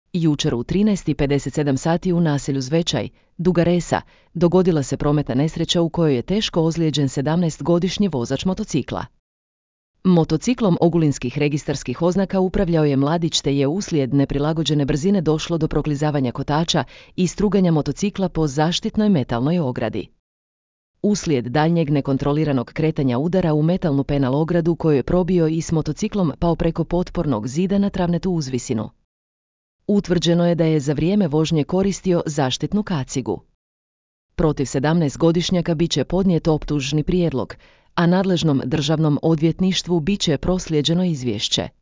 Jučer u 13:57 sati u naselju Zvečaj, Duga Resa, dogodila se prometna nesreća u kojoj je teško ozlijeđen 17-godišnji vozač motocikla. Motociklom ogulinskih registarskih oznaka upravljao je mladić te je uslijed neprilagođene brzine došlo do proklizavanja kotača i struganja motocikla po zaštitnoj metalnoj ogradi. Uslijed daljnjeg nekontroliranog kretanja udara u metalnu penal ogradu koju je probio i s motociklom pao preko potpornog zida na travnatu uzvisinu. Utvrđeno je da je za vrijeme vožnje koristio zaštitnu kacigu. Protiv 17-godišnjaka bit će podnijet optužni prijedlog, a nadležnom državnom odvjetništvu bit će proslijeđeno izvješće.